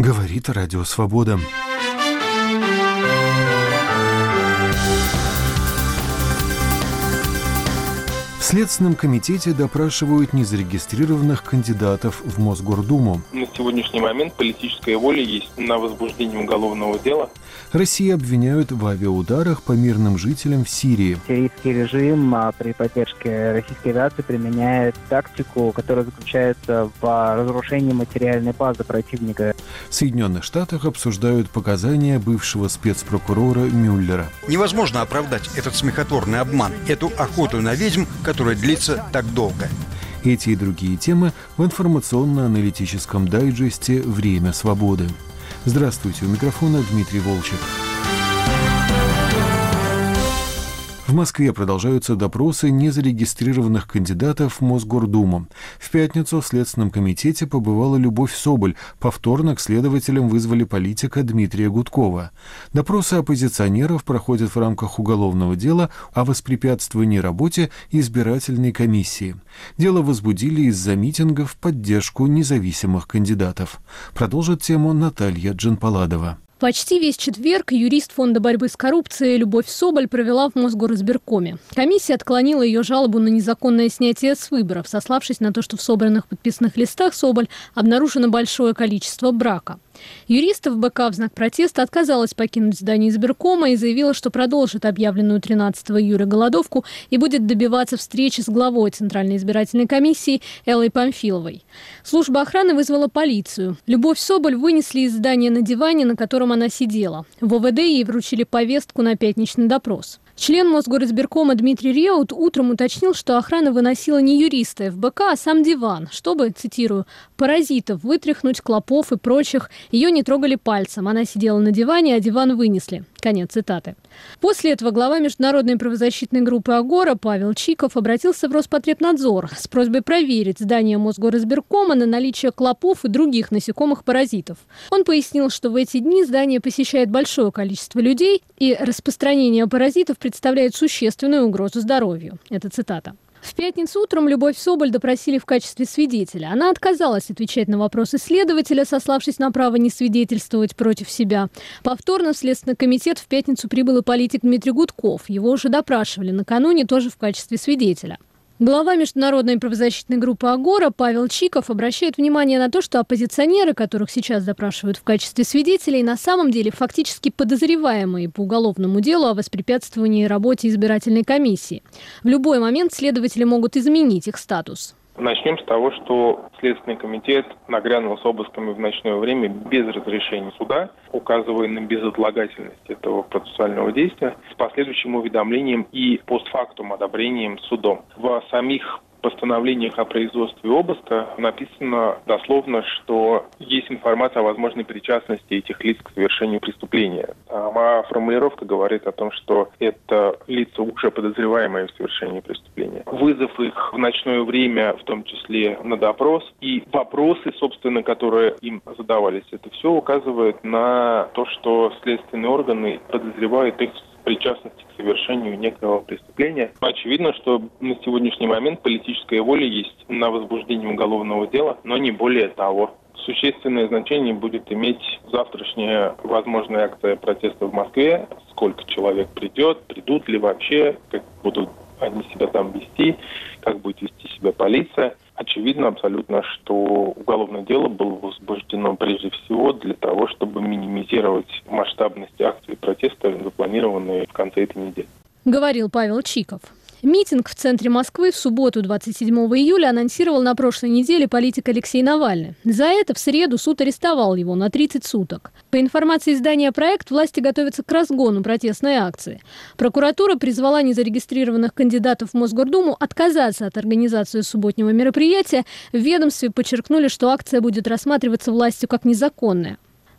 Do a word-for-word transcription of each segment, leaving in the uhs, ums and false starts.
Говорит Радио Свобода. В Следственном комитете допрашивают незарегистрированных кандидатов в Мосгордуму. На сегодняшний момент политическая воля есть на возбуждение уголовного дела. Россию обвиняют в авиаударах по мирным жителям в Сирии. Сирийский режим при поддержке российской авиации применяет тактику, которая заключается в разрушении материальной базы противника. В Соединенных Штатах обсуждают показания бывшего спецпрокурора Мюллера. Невозможно оправдать этот смехотворный обман, эту охоту на ведьм, которая длится так долго. Эти и другие темы в информационно-аналитическом дайджесте «Время свободы». Здравствуйте, у микрофона Дмитрий Волчек. В Москве продолжаются допросы незарегистрированных кандидатов в Мосгордуму. В пятницу в Следственном комитете побывала Любовь Соболь. Повторно к следователям вызвали политика Дмитрия Гудкова. Допросы оппозиционеров проходят в рамках уголовного дела о воспрепятствовании работе избирательной комиссии. Дело возбудили из-за митингов в поддержку независимых кандидатов. Продолжит тему Наталья Джанпаладова. Почти весь четверг юрист Фонда борьбы с коррупцией Любовь Соболь провела в Мосгоризбиркоме. Комиссия отклонила ее жалобу на незаконное снятие с выборов, сославшись на то, что в собранных подписных листах Соболь обнаружено большое количество брака. Юристов БК в знак протеста отказалась покинуть здание избиркома и заявила, что продолжит объявленную тринадцатого июля голодовку и будет добиваться встречи с главой Центральной избирательной комиссии Эллой Памфиловой. Служба охраны вызвала полицию. Любовь Соболь вынесли из здания на диване, на котором она сидела. В ОВД ей вручили повестку на пятничный допрос. Член Мосгоризбиркома Дмитрий Реут утром уточнил, что охрана выносила не юриста эф бэ ка, а сам диван, чтобы, цитирую, «паразитов вытряхнуть, клопов и прочих. Ее не трогали пальцем. Она сидела на диване, а диван вынесли». Конец цитаты. После этого глава международной правозащитной группы «Агора» Павел Чиков обратился в Роспотребнадзор с просьбой проверить здание Мосгоризбиркома на наличие клопов и других насекомых-паразитов. Он пояснил, что в эти дни здание посещает большое количество людей, и распространение паразитов представляет существенную угрозу здоровью. Это цитата. В пятницу утром Любовь Соболь допросили в качестве свидетеля. Она отказалась отвечать на вопросы следователя, сославшись на право не свидетельствовать против себя. Повторно в Следственный комитет в пятницу прибыл и политик Дмитрий Гудков. Его уже допрашивали накануне тоже в качестве свидетеля. Глава международной правозащитной группы «Агора» Павел Чиков обращает внимание на то, что оппозиционеры, которых сейчас допрашивают в качестве свидетелей, на самом деле фактически подозреваемые по уголовному делу о воспрепятствовании работе избирательной комиссии. В любой момент следователи могут изменить их статус. Начнем с того, что Следственный комитет нагрянул с обысками в ночное время без разрешения суда, указывая на безотлагательность этого процессуального действия, с последующим уведомлением и постфактум одобрением судом. В самих постановлениях о производстве обыска написано дословно, что есть информация о возможной причастности этих лиц к совершению преступления. А формулировка говорит о том, что это лица, уже подозреваемые в совершении преступления. Вызов их в ночное время, в том числе на допрос, и вопросы, собственно, которые им задавались, это все указывает на то, что следственные органы подозревают их причастности к совершению некого преступления. Очевидно, что на сегодняшний момент политическая воля есть на возбуждение уголовного дела, но не более того. Существенное значение будет иметь завтрашняя возможная акция протеста в Москве. Сколько человек придет, придут ли вообще, как будут они себя там вести, как будет вести себя полиция. Очевидно абсолютно, что уголовное дело было возбуждено прежде всего для того, чтобы минимизировать масштабность акции протеста, запланированные в конце этой недели. Говорил Павел Чиков. Митинг в центре Москвы в субботу двадцать седьмого июля анонсировал на прошлой неделе политик Алексей Навальный. За это в среду суд арестовал его на тридцать суток. По информации издания «Проект», власти готовятся к разгону протестной акции. Прокуратура призвала незарегистрированных кандидатов в Мосгордуму отказаться от организации субботнего мероприятия. В ведомстве подчеркнули, что акция будет рассматриваться властью как незаконная.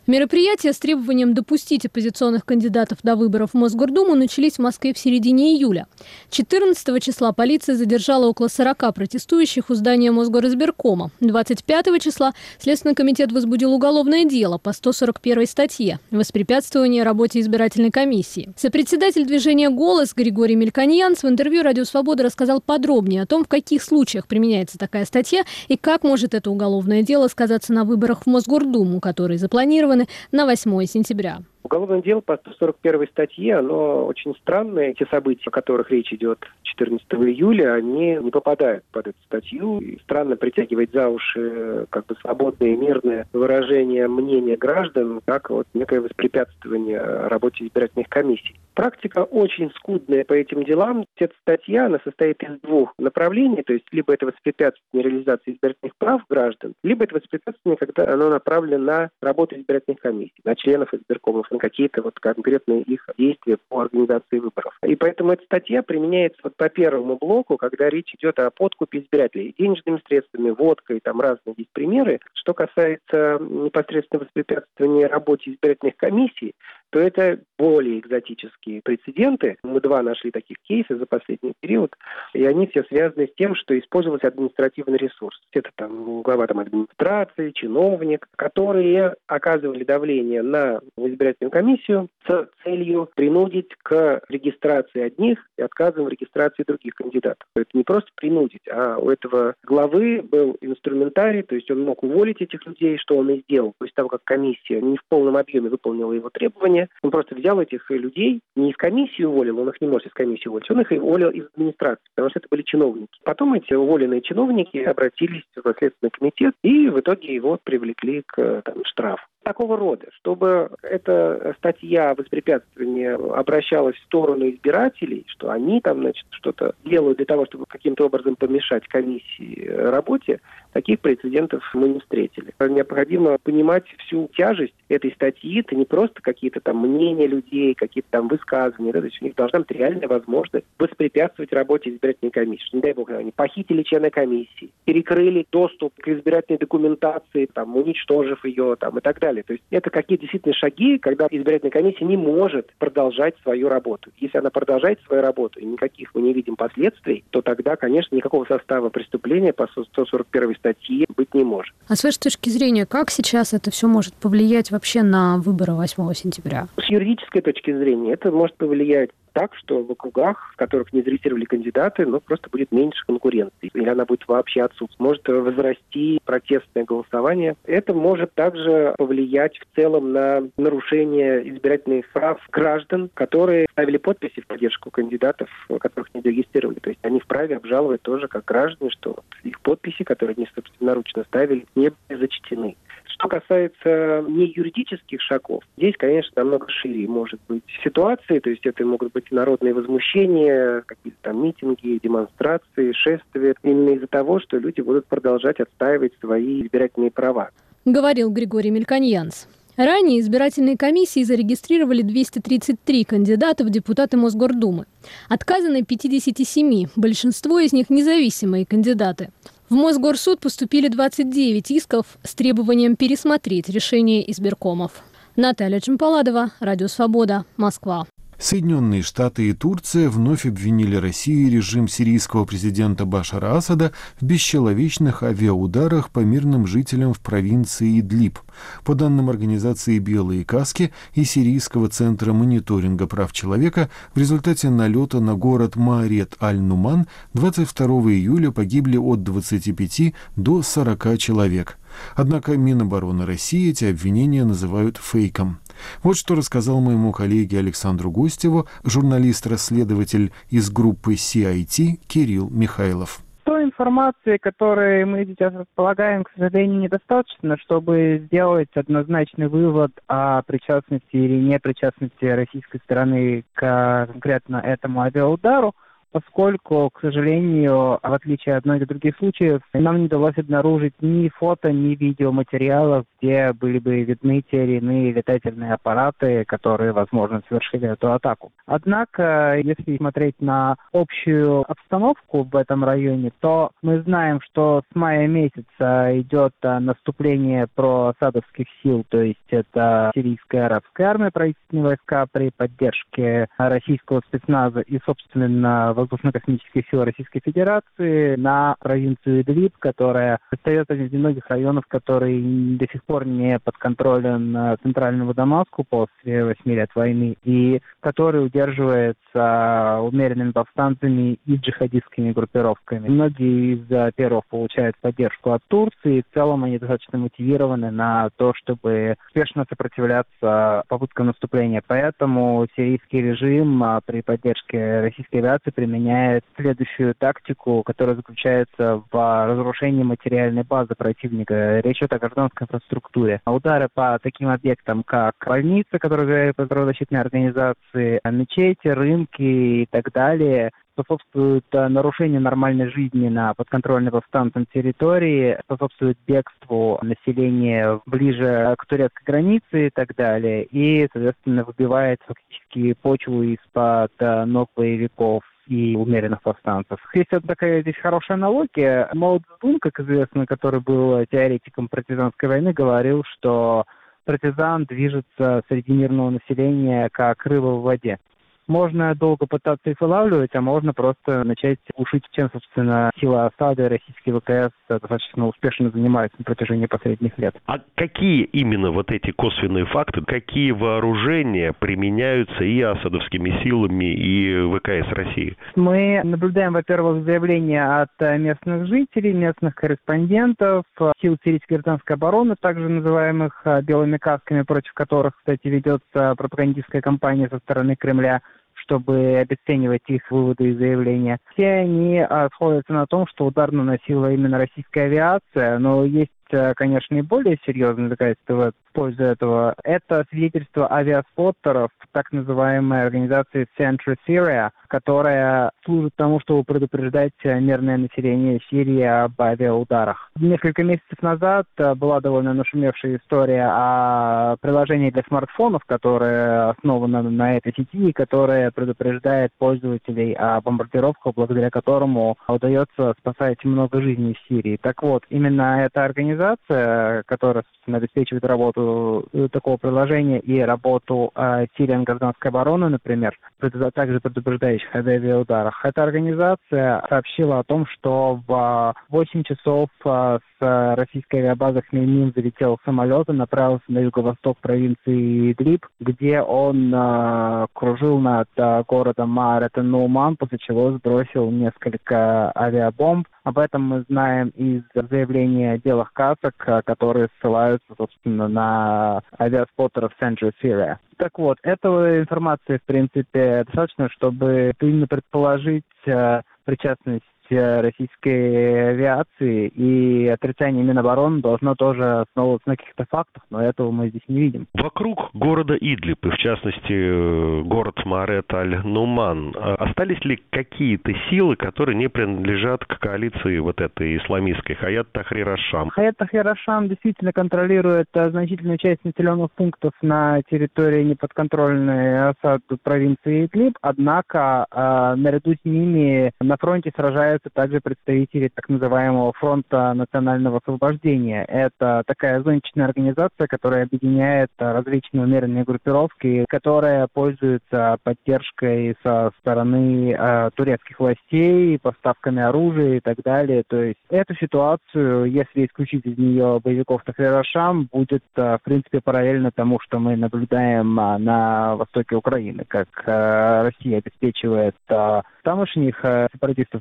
Мероприятия с требованием допустить оппозиционных кандидатов до выборов в Мосгордуму начались в Москве в середине июля. четырнадцатого числа полиция задержала около сорока протестующих у здания Мосгоризбиркома. двадцать пятого числа Следственный комитет возбудил уголовное дело по сто сорок первой статье «Воспрепятствование работе избирательной комиссии». Сопредседатель движения «Голос» Григорий Мельконьянс в интервью «Радио Свобода» рассказал подробнее о том, в каких случаях применяется такая статья и как может это уголовное дело сказаться на выборах в Мосгордуму, которые запланированы на восьмое сентября. Уголовное дело по сто сорок первой статье, оно очень странное. Эти события, о которых речь идет четырнадцатого июля, они не попадают под эту статью. И странно притягивать за уши как бы свободное и мирное выражение мнения граждан, как вот некое воспрепятствование работе избирательных комиссий. Практика очень скудная по этим делам. Эта статья, она состоит из двух направлений, то есть либо это воспрепятствование реализации избирательных прав граждан, либо это воспрепятствование, когда оно направлено на работу избирательных комиссий, на членов избиркомов, на какие-то вот конкретные их действия по организации выборов. И поэтому эта статья применяется вот по первому блоку, когда речь идет о подкупе избирателей денежными средствами, водкой, там разные есть примеры. Что касается непосредственно воспрепятствования работе избирательных комиссий, то это более экзотические прецеденты. Мы два нашли таких кейсов за последний период, и они все связаны с тем, что использовался административный ресурс. Это там глава там, администрации, чиновник, которые оказывали давление на избирательную комиссию с целью принудить к регистрации одних и отказом в регистрации других кандидатов. Это не просто принудить, а у этого главы был инструментарий, то есть он мог уволить этих людей, что он и сделал, после того, как комиссия не в полном объеме выполнила его требования. Он просто взял этих людей, не из комиссии уволил, он их не может из комиссии уволить, он их уволил из администрации, потому что это были чиновники. Потом эти уволенные чиновники обратились в Следственный комитет и в итоге его привлекли к там, штрафу. Такого рода, чтобы эта статья воспрепятствования обращалась в сторону избирателей, что они там, значит, что-то делают для того, чтобы каким-то образом помешать комиссии работе, таких прецедентов мы не встретили. Необходимо понимать всю тяжесть этой статьи. Это не просто какие-то там мнения людей, какие-то там высказывания. Да? То есть у них должна быть реальная возможность воспрепятствовать работе избирательной комиссии. Не дай бог, они похитили члена комиссии, перекрыли доступ к избирательной документации, там, уничтожив ее там, и так далее. То есть это какие-то действительно шаги, когда избирательная комиссия не может продолжать свою работу. Если она продолжает свою работу и никаких мы не видим последствий, то тогда, конечно, никакого состава преступления по сто сорок первой статье быть не может. А с вашей точки зрения, как сейчас это все может повлиять вообще на выборы восьмого сентября? С юридической точки зрения это может повлиять так, что в округах, в которых не зарегистрировали кандидаты, ну, просто будет меньше конкуренции. Или она будет вообще отсутствовать. Может возрасти протестное голосование. Это может также повлиять в целом на нарушение избирательных прав граждан, которые ставили подписи в поддержку кандидатов, которых не зарегистрировали. То есть они вправе обжаловать тоже как граждане, что их подписи, которые они собственноручно ставили, не были зачтены. Что касается не юридических шагов, здесь, конечно, намного шире может быть ситуации, то есть это могут быть народные возмущения, какие-то там митинги, демонстрации, шествия, именно из-за того, что люди будут продолжать отстаивать свои избирательные права. Говорил Григорий Мельконьянс. Ранее избирательные комиссии зарегистрировали двести тридцать три кандидата в депутаты Мосгордумы. Отказаны пятьдесят семь, большинство из них независимые кандидаты. В Мосгорсуд поступили двадцать девять исков с требованием пересмотреть решение избиркомов. Наталья Джампаладова, Радио Свобода, Москва. Соединенные Штаты и Турция вновь обвинили Россию и режим сирийского президента Башара Асада в бесчеловечных авиаударах по мирным жителям в провинции Идлиб. По данным организации «Белые каски» и Сирийского центра мониторинга прав человека, в результате налета на город Маарет-аль-Нуман двадцать второго июля погибли от двадцати пяти до сорока человек. Однако Минобороны России эти обвинения называют фейком. Вот что рассказал моему коллеге Александру Гостеву журналист-расследователь из группы си ай ти Кирилл Михайлов. Той информации, которой мы сейчас располагаем, к сожалению, недостаточно, чтобы сделать однозначный вывод о причастности или непричастности российской стороны к конкретно этому авиаудару. поскольку, к сожалению, в отличие от многих других случаев, нам не удалось обнаружить ни фото, ни видеоматериалов, где были бы видны те или иные летательные аппараты, которые, возможно, совершили эту атаку. Однако, если смотреть на общую обстановку в этом районе, то мы знаем, что с мая месяца идет наступление проасадовских сил, то есть это сирийская арабская армия, правительственные войска при поддержке российского спецназа и, собственно, воздушно-космических сил Российской Федерации на провинцию Идлиб, которая состоит из немногих районов, которые до сих пор не под контролем центрального Дамаску после восьми лет войны, и который удерживается умеренными повстанцами и джихадистскими группировками. Многие из первых получают поддержку от Турции, и в целом они достаточно мотивированы на то, чтобы успешно сопротивляться попыткам наступления. Поэтому сирийский режим при поддержке российской авиации применяет следующую тактику, которая заключается в разрушении материальной базы противника. Речь идет о гражданской инфраструктуре. Удары по таким объектам, как больницы, которые правозащитные организации, мечети, рынки и так далее, способствуют нарушению нормальной жизни на подконтрольной повстанцам территории, способствуют бегству населения ближе к турецкой границе и так далее, и, соответственно, выбивает фактически почву из-под ног боевиков и умеренных повстанцев. Есть вот такая здесь хорошая аналогия. Мао Цзэдун, как известно, который был теоретиком партизанской войны, говорил, что партизан движется среди мирного населения как рыба в воде. Можно долго пытаться их вылавливать, а можно просто начать ушить, чем, собственно, сила осады российские ВКС достаточно успешно занимаются на протяжении последних лет. А какие именно вот эти косвенные факты, какие вооружения применяются и асадовскими силами, и ВКС России? Мы наблюдаем, во-первых, заявления от местных жителей, местных корреспондентов, сил сирийской гражданской обороны, также называемых белыми касками, против которых, кстати, ведется пропагандистская кампания со стороны Кремля, чтобы обесценивать их выводы и заявления. Все они а, сходятся на том, что удар наносила именно российская авиация, но есть, конечно, и более серьезные доказательства в пользу этого. Это свидетельство авиаспоттеров так называемой организации Central Syria, которая служит тому, чтобы предупреждать мирное население Сирии об авиаударах. Несколько месяцев назад была довольно нашумевшая история о приложении для смартфонов, которое основано на этой сети, и которое предупреждает пользователей о бомбардировках, благодаря которому удается спасать много жизней в Сирии. Так вот, именно эта организация, которая, собственно, обеспечивает работу такого приложения и работу э, сириян гражданской обороны, например, также предупреждающих об авиаударах, эта организация сообщила о том, что в восемь часов э, с российской авиабазы Хмельмим залетел самолет и направился на юго-восток провинции Идлиб, где он э, кружил над э, городом Маар-эт-эн-Нууман, после чего сбросил несколько авиабомб. Об этом мы знаем из заявления белых касок, которые ссылаются, собственно, на авиаспоттеров Central Syria. Так вот, этой информации, в принципе, достаточно, чтобы именно предположить причастность российской авиации, и отрицание Минобороны должно тоже основываться на каких-то фактах, но этого мы здесь не видим. Вокруг города Идлиб, и в частности город Маарет-аль-Нуман, остались ли какие-то силы, которые не принадлежат к коалиции вот этой исламистской Хаят Тахрир аш-Шам? Хаят Тахрир аш-Шам действительно контролирует значительную часть населенных пунктов на территории неподконтрольной Асаду провинции Идлиб, однако э, наряду с ними на фронте сражаются также представители так называемого фронта национального освобождения. Это такая зонтичная организация, которая объединяет различные умеренные группировки, которая пользуется поддержкой со стороны э, турецких властей, поставками оружия и так далее. То есть эту ситуацию, если исключить из нее боевиков Тахрир аш-Шам, будет э, в принципе параллельно тому, что мы наблюдаем э, на востоке Украины, как э, Россия обеспечивает э, тамошних э, сепаратистов противостоять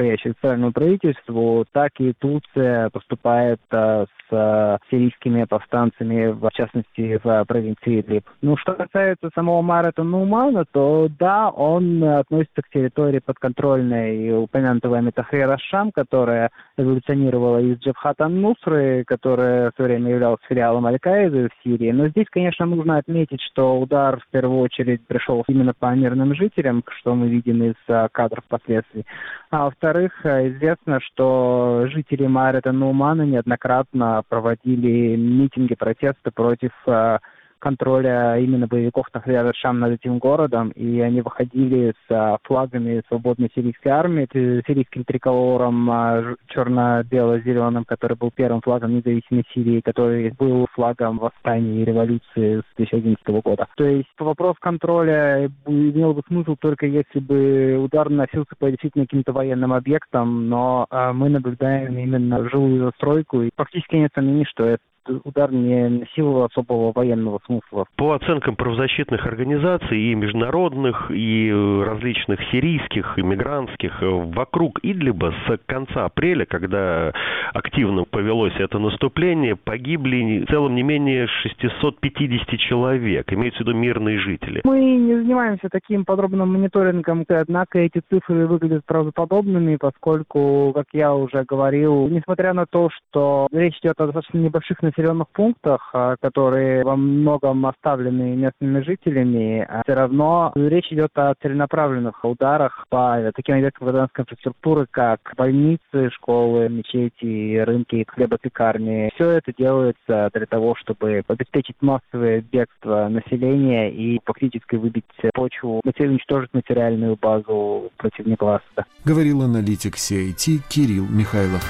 настоящему официальному правительству, так и Турция поступает с сирийскими повстанцами, в частности, в провинции Идлиб. Ну, что касается самого Марата Нумана, то да, он относится к территории подконтрольной упомянутого вами Тахрир аш-Шам, которая эволюционировала из Джабхат ан-Нусры, которая в свое время являлась филиалом Аль-Каиды в Сирии. Но здесь, конечно, нужно отметить, что удар в первую очередь пришел именно по мирным жителям, что мы видим из кадров впоследствии. А во-вторых, известно, что жители Марата Нумана неоднократно проводили митинги, протесты против э, контроля именно боевиков Тахрир аш-Шам над этим городом, и они выходили с э, флагами свободной сирийской армии, сирийским триколором э, черно-бело-зеленым, который был первым флагом независимой Сирии, который был флагом восстания и революции с две тысячи одиннадцатого года. То есть вопрос контроля имел бы смысл только если бы удар наносился по действительно каким-то военным объектам, но э, мы наблюдаем именно жилую застройку, и фактически нет сомнений, что это удар не носил особого военного смысла. По оценкам правозащитных организаций и международных, и различных сирийских, иммигрантских, вокруг Идлиба с конца апреля, когда активно повелось это наступление, погибли в целом не менее шестьсот пятьдесят человек, имеются в виду мирные жители. Мы не занимаемся таким подробным мониторингом, однако эти цифры выглядят правдоподобными, поскольку, как я уже говорил, несмотря на то, что речь идет о достаточно небольших населенных пунктах, которые во многом оставлены местными жителями, все равно речь идет о целенаправленных ударах по таким объектам гражданской инфраструктуры, как больницы, школы, мечети, рынки, хлебопекарни. Все это делается для того, чтобы обеспечить массовое бегство населения и фактически выбить почву, уничтожить материальную базу противника Асада. Говорил аналитик си ай ти Кирилл Михайлов.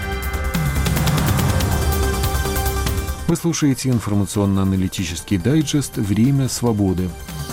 Вы слушаете информационно-аналитический дайджест «Время свободы».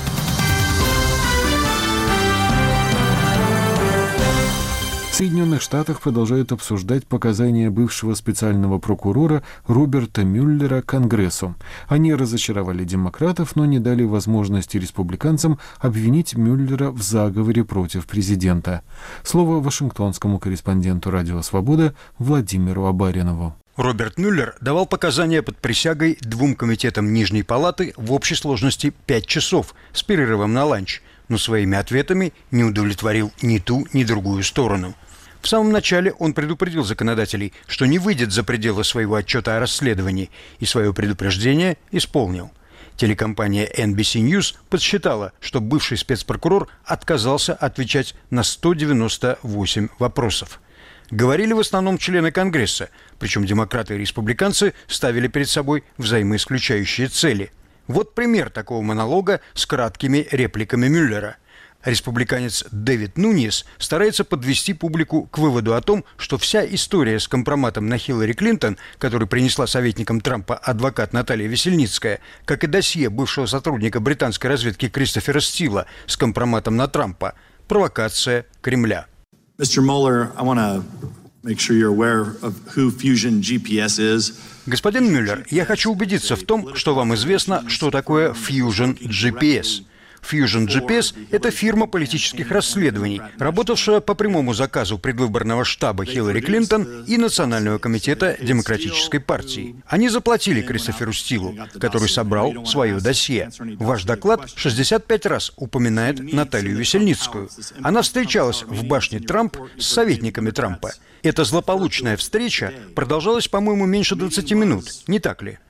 В Соединенных Штатах продолжают обсуждать показания бывшего специального прокурора Роберта Мюллера Конгрессу. Они разочаровали демократов, но не дали возможности республиканцам обвинить Мюллера в заговоре против президента. Слово вашингтонскому корреспонденту «Радио Свобода» Владимиру Абаринову. Роберт Мюллер давал показания под присягой двум комитетам Нижней палаты в общей сложности пять часов с перерывом на ланч, но своими ответами не удовлетворил ни ту, ни другую сторону. В самом начале он предупредил законодателей, что не выйдет за пределы своего отчета о расследовании, и свое предупреждение исполнил. Телекомпания эн би си News подсчитала, что бывший спецпрокурор отказался отвечать на сто девяносто восемь вопросов. Говорили в основном члены Конгресса, причем демократы и республиканцы ставили перед собой взаимоисключающие цели. Вот пример такого монолога с краткими репликами Мюллера. Республиканец Дэвид Нуньес старается подвести публику к выводу о том, что вся история с компроматом на Хиллари Клинтон, который принесла советникам Трампа адвокат Наталья Весельницкая, как и досье бывшего сотрудника британской разведки Кристофера Стила с компроматом на Трампа, провокация Кремля. Mister Mueller, I want to make sure you're aware of who Fusion джи пи эс is. Господин Мюллер, я хочу убедиться в том, что вам известно, что такое Fusion джи пи эс. Fusion джи пи эс – это фирма политических расследований, работавшая по прямому заказу предвыборного штаба Хиллари Клинтон и Национального комитета Демократической партии. Они заплатили Кристоферу Стилу, который собрал свое досье. Ваш доклад шестьдесят пять раз упоминает Наталью Весельницкую. Она встречалась в башне Трамп с советниками Трампа. Эта злополучная встреча продолжалась, по-моему, меньше двадцати минут, не так ли?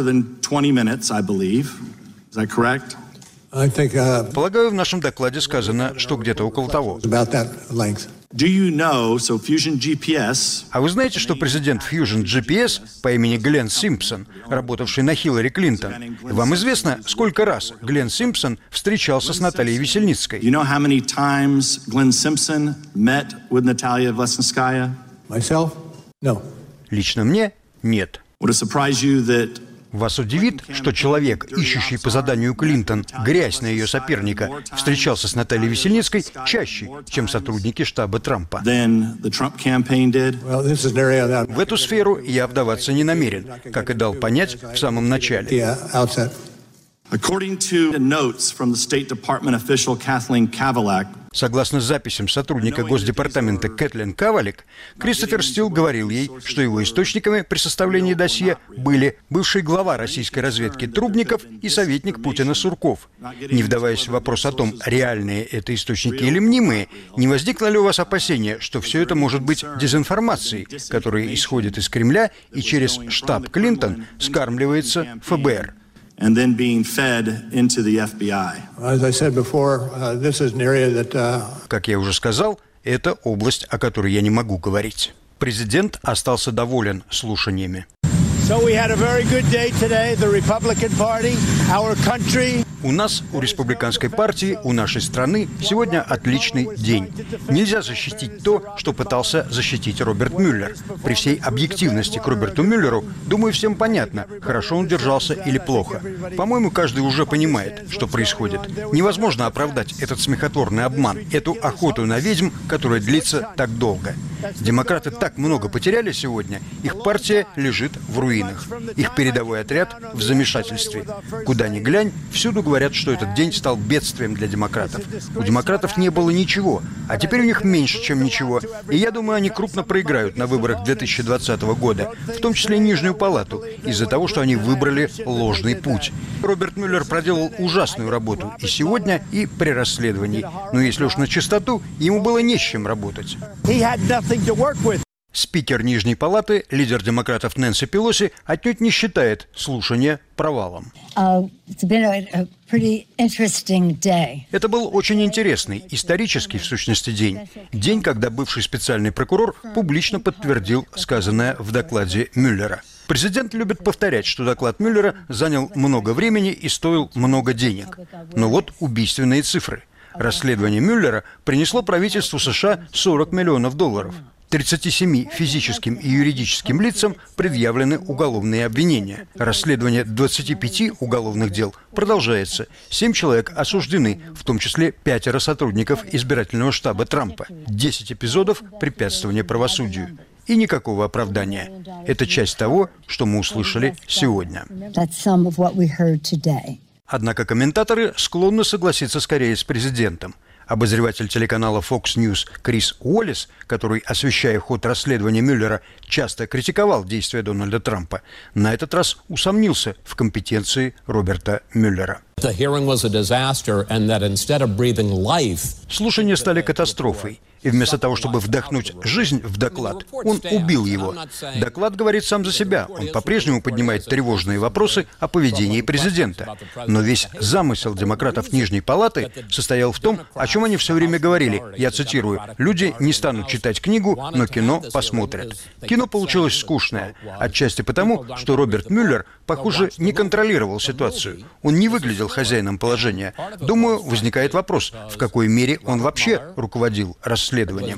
Полагаю, в нашем докладе сказано, что где-то около того. Do you know, so Fusion джи пи эс... А вы знаете, что президент Fusion джи пи эс по имени Гленн Симпсон, работавший на Хиллари Клинтон, вам известно, сколько раз Гленн Симпсон встречался с Натальей Весельницкой? You know how many times Glenn Simpson met with Natalia Veselnitskaya? Myself? No. Лично мне – нет. Would it surprise you that... Вас удивит, что человек, ищущий по заданию Клинтон грязь на ее соперника, встречался с Натальей Весельницкой чаще, чем сотрудники штаба Трампа. В эту сферу я вдаваться не намерен, как и дал понять в самом начале. According to notes from the State Department official Kathleen Kavalak, Согласно записям сотрудника Госдепартамента Кэтлин Кавалик, Кристофер Стил говорил ей, что его источниками при составлении досье были бывший глава российской разведки Трубников и советник Путина Сурков. Не вдаваясь в вопрос о том, реальные это источники или мнимые, не возникло ли у вас опасения, что все это может быть дезинформацией, которая исходит из Кремля и через штаб Клинтон скармливается эф бэ эр? And then being fed into the эф би ай. As I said before, uh, this is an area that, uh... Как я уже сказал, это область, о которой я не могу говорить. Президент остался доволен слушаниями. So we had a very good day today. The Republican Party, our country. У нас, у республиканской партии, у нашей страны сегодня отличный день. Нельзя защитить то, что пытался защитить Роберт Мюллер. При всей объективности к Роберту Мюллеру, думаю, всем понятно, хорошо он держался или плохо. По-моему, каждый уже понимает, что происходит. Невозможно оправдать этот смехотворный обман, эту охоту на ведьм, которая длится так долго. Демократы так много потеряли сегодня, их партия лежит в руинах. Их передовой отряд в замешательстве. Куда ни глянь, всюду говорят, что этот день стал бедствием для демократов. У демократов не было ничего, а теперь у них меньше, чем ничего. И я думаю, они крупно проиграют на выборах две тысячи двадцатого года, в том числе и Нижнюю палату, из-за того, что они выбрали ложный путь. Роберт Мюллер проделал ужасную работу и сегодня, и при расследовании. Но если уж на чистоту, ему было не с чем работать. Спикер Нижней палаты, лидер демократов Нэнси Пелоси, отнюдь не считает слушание провалом. Это был очень интересный, исторический, в сущности, день. День, когда бывший специальный прокурор публично подтвердил сказанное в докладе Мюллера. Президент любит повторять, что доклад Мюллера занял много времени и стоил много денег. Но вот убийственные цифры. Расследование Мюллера принесло правительству США сорок миллионов долларов. тридцати семи физическим и юридическим лицам предъявлены уголовные обвинения. Расследование двадцати пяти уголовных дел продолжается. Семь человек осуждены, в том числе пятеро сотрудников избирательного штаба Трампа. Десять эпизодов препятствования правосудию. И никакого оправдания. Это часть того, что мы услышали сегодня. Однако комментаторы склонны согласиться скорее с президентом. Обозреватель телеканала Fox News Крис Уоллес, который, освещая ход расследования Мюллера, часто критиковал действия Дональда Трампа, на этот раз усомнился в компетенции Роберта Мюллера. Слушания стали катастрофой. И вместо того, чтобы вдохнуть жизнь в доклад, он убил его. Доклад говорит сам за себя. Он по-прежнему поднимает тревожные вопросы о поведении президента. Но весь замысел демократов Нижней палаты состоял в том, о чем они все время говорили. Я цитирую: «Люди не станут читать книгу, но кино посмотрят». Кино получилось скучное. Отчасти потому, что Роберт Мюллер, похоже, не контролировал ситуацию. Он не выглядел хозяином положения. Думаю, возникает вопрос, в какой мере он вообще руководил расследованием.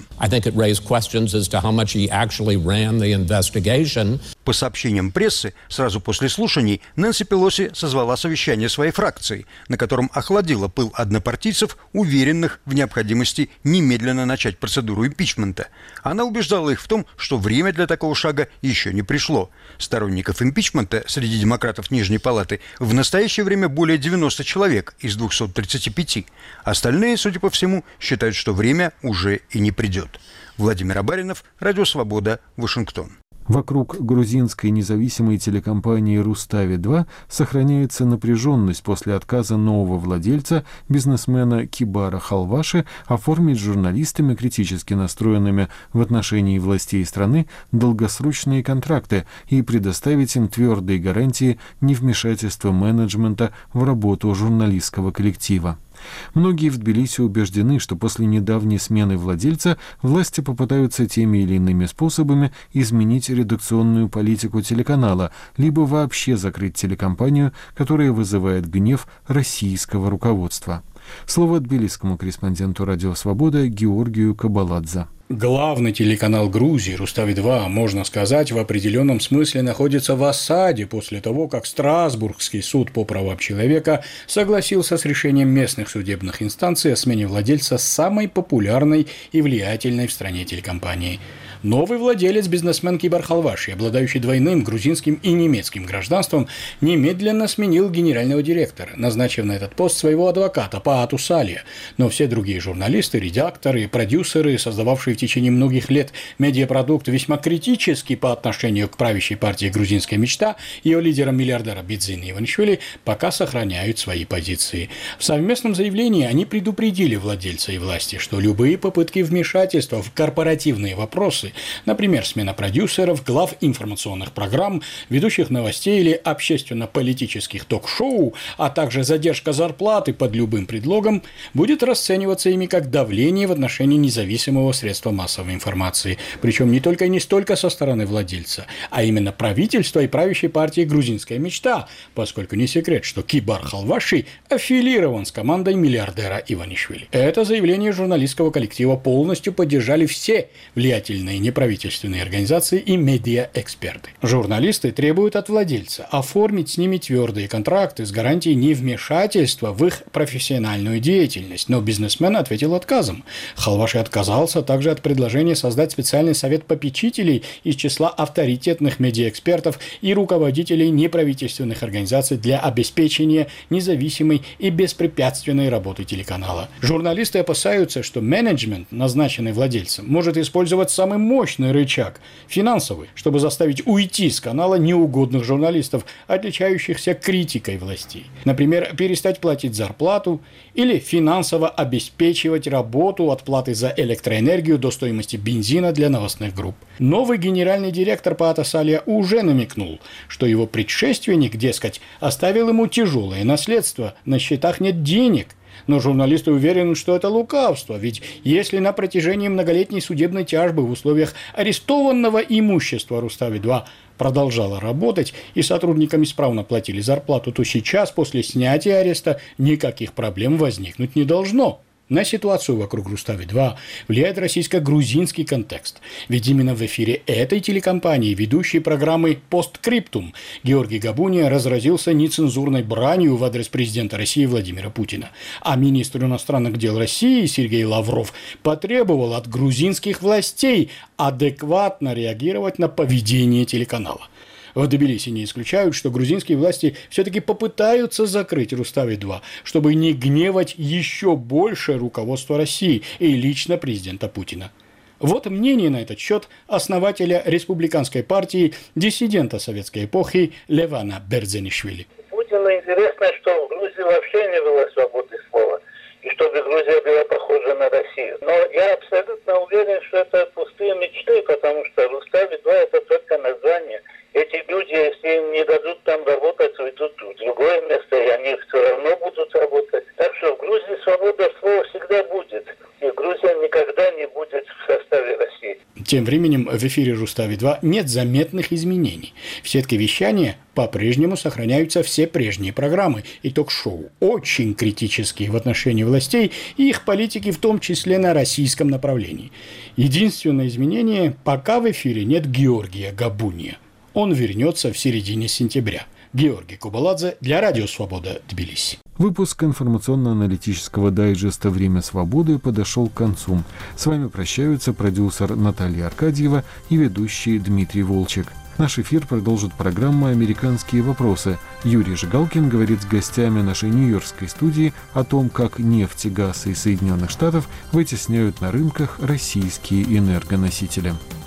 По сообщениям прессы, сразу после слушаний Нэнси Пелоси созвала совещание своей фракции, на котором охладила пыл однопартийцев, уверенных в необходимости немедленно начать процедуру импичмента. Она убеждала их в том, что время для такого шага еще не пришло. Сторонников импичмента среди демократов Нижней палаты в настоящее время более девяноста человек из двухсот тридцати пяти. Остальные, судя по всему, считают, что время уже и не придет. Владимир Абаринов, Радио Свобода, Вашингтон. Вокруг грузинской независимой телекомпании «Рустави-два» сохраняется напряженность после отказа нового владельца, бизнесмена Кибара Халваши, оформить с журналистами, критически настроенными в отношении властей страны, долгосрочные контракты и предоставить им твердые гарантии невмешательства менеджмента в работу журналистского коллектива. Многие в Тбилиси убеждены, что после недавней смены владельца власти попытаются теми или иными способами изменить редакционную политику телеканала, либо вообще закрыть телекомпанию, которая вызывает гнев российского руководства. Слово тбилисскому корреспонденту «Радио Свобода» Георгию Кабаладзе. Главный телеканал Грузии «Рустави-два», можно сказать, в определенном смысле находится в осаде после того, как Страсбургский суд по правам человека согласился с решением местных судебных инстанций о смене владельца самой популярной и влиятельной в стране телекомпании. Новый владелец, бизнесмен Кибар Халваши, обладающий двойным грузинским и немецким гражданством, немедленно сменил генерального директора, назначив на этот пост своего адвоката Паату Салия. Но все другие журналисты, редакторы, продюсеры, создававшие в течение многих лет медиапродукт весьма критический по отношению к правящей партии «Грузинская мечта», ее лидера-миллиардера Бидзина Иванишвили, пока сохраняют свои позиции. В совместном заявлении они предупредили владельца и власти, что любые попытки вмешательства в корпоративные вопросы, например, смена продюсеров, глав информационных программ, ведущих новостей или общественно-политических ток-шоу, а также задержка зарплаты под любым предлогом, будет расцениваться ими как давление в отношении независимого средства массовой информации. Причем не только и не столько со стороны владельца, а именно правительства и правящей партии «Грузинская мечта», поскольку не секрет, что Кибар Халваши аффилирован с командой миллиардера Иванишвили. Это заявление журналистского коллектива полностью поддержали все влиятельные неправительственные организации и медиа-эксперты. Журналисты требуют от владельца оформить с ними твердые контракты с гарантией невмешательства в их профессиональную деятельность, но бизнесмен ответил отказом. Халваши отказался также от предложения создать специальный совет попечителей из числа авторитетных медиа-экспертов и руководителей неправительственных организаций для обеспечения независимой и беспрепятственной работы телеканала. Журналисты опасаются, что менеджмент, назначенный владельцем, может использовать самый мощный рычаг – финансовый, чтобы заставить уйти с канала неугодных журналистов, отличающихся критикой властей. Например, перестать платить зарплату или финансово обеспечивать работу от платы за электроэнергию до стоимости бензина для новостных групп. Новый генеральный директор Паата Салия уже намекнул, что его предшественник, дескать, оставил ему тяжелое наследство, на счетах нет денег. Но журналисты уверены, что это лукавство, ведь если на протяжении многолетней судебной тяжбы в условиях арестованного имущества Рустави-два продолжала работать и сотрудникам исправно платили зарплату, то сейчас, после снятия ареста, никаких проблем возникнуть не должно. На ситуацию вокруг Рустави-два влияет российско-грузинский контекст. Ведь именно в эфире этой телекомпании ведущий программы «Посткриптум» Георгий Габуния разразился нецензурной бранью в адрес президента России Владимира Путина. А министр иностранных дел России Сергей Лавров потребовал от грузинских властей адекватно реагировать на поведение телеканала. В Тбилиси не исключают, что грузинские власти все-таки попытаются закрыть Рустави-два, чтобы не гневать еще больше руководство России и лично президента Путина. Вот мнение на этот счет основателя республиканской партии, диссидента советской эпохи Левана Берзенишвили. Путину интересно, что в Грузии вообще не было свободы слова, и чтобы Грузия была похожа на Россию. Но я абсолютно уверен, что это пустые мечты, потому что Рустави-два – это только название. Эти люди, если им не дадут там работать, уйдут в другое место, и они все равно будут работать. Так что в Грузии свобода слова всегда будет. И Грузия никогда не будет в составе России. Тем временем в эфире Рустави-два нет заметных изменений. В сетке вещания по-прежнему сохраняются все прежние программы и ток-шоу, очень критические в отношении властей и их политики, в том числе на российском направлении. Единственное изменение – пока в эфире нет Георгия Габуния. Он вернется в середине сентября. Георгий Кубаладзе для Радио Свобода, Тбилиси. Выпуск информационно-аналитического дайджеста «Время свободы» подошел к концу. С вами прощаются продюсер Наталья Аркадьева и ведущий Дмитрий Волчек. Наш эфир продолжит программа «Американские вопросы». Юрий Жигалкин говорит с гостями нашей нью-йоркской студии о том, как нефть и газ из Соединенных Штатов вытесняют на рынках российские энергоносители.